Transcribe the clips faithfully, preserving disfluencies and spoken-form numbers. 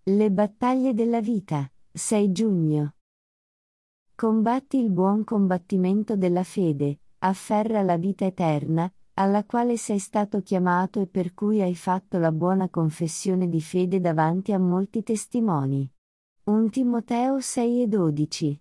Le battaglie della vita, sei giugno. Combatti il buon combattimento della fede, afferra la vita eterna, alla quale sei stato chiamato e per cui hai fatto la buona confessione di fede davanti a molti testimoni. primo Timoteo sei e dodici.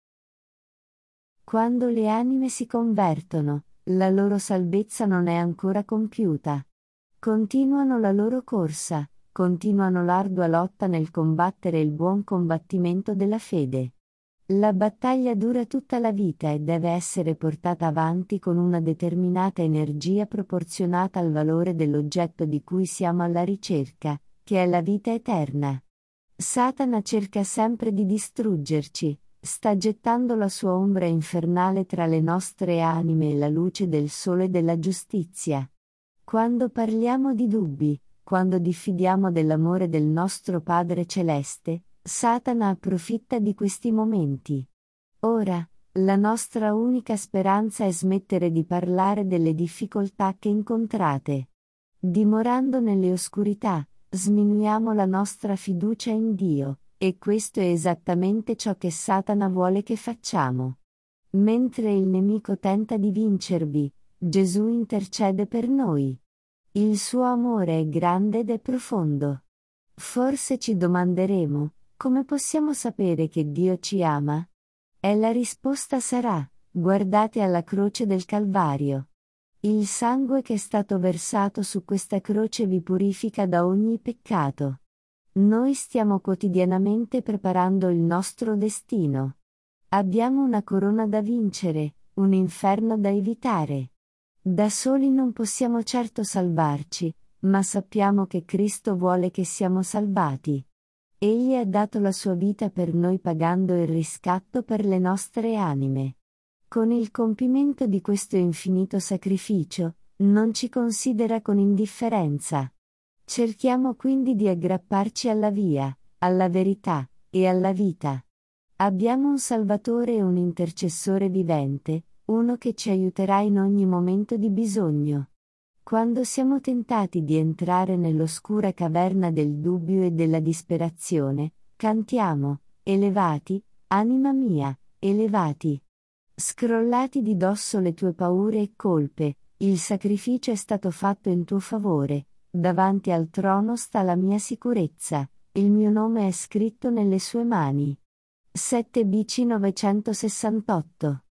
Quando le anime si convertono, la loro salvezza non è ancora compiuta. Continuano la loro corsa, continuano l'ardua lotta nel combattere il buon combattimento della fede. La battaglia dura tutta la vita e deve essere portata avanti con una determinata energia proporzionata al valore dell'oggetto di cui siamo alla ricerca, che è la vita eterna. Satana cerca sempre di distruggerci, sta gettando la sua ombra infernale tra le nostre anime e la luce del sole della giustizia. Quando parliamo di dubbi, quando diffidiamo dell'amore del nostro Padre Celeste, Satana approfitta di questi momenti. Ora, la nostra unica speranza è smettere di parlare delle difficoltà che incontrate. Dimorando nelle oscurità, sminuiamo la nostra fiducia in Dio, e questo è esattamente ciò che Satana vuole che facciamo. Mentre il nemico tenta di vincervi, Gesù intercede per noi. Il suo amore è grande ed è profondo. Forse ci domanderemo, come possiamo sapere che Dio ci ama? E la risposta sarà, guardate alla croce del Calvario. Il sangue che è stato versato su questa croce vi purifica da ogni peccato. Noi stiamo quotidianamente preparando il nostro destino. Abbiamo una corona da vincere, un inferno da evitare. Da soli non possiamo certo salvarci, ma sappiamo che Cristo vuole che siamo salvati. Egli ha dato la sua vita per noi pagando il riscatto per le nostre anime. Con il compimento di questo infinito sacrificio, non ci considera con indifferenza. Cerchiamo quindi di aggrapparci alla via, alla verità, e alla vita. Abbiamo un Salvatore e un intercessore vivente, uno che ci aiuterà in ogni momento di bisogno. Quando siamo tentati di entrare nell'oscura caverna del dubbio e della disperazione, cantiamo, elevati, anima mia, elevati. Scrollati di dosso le tue paure e colpe, il sacrificio è stato fatto in tuo favore, davanti al trono sta la mia sicurezza, il mio nome è scritto nelle sue mani. sette B C novecentosessantotto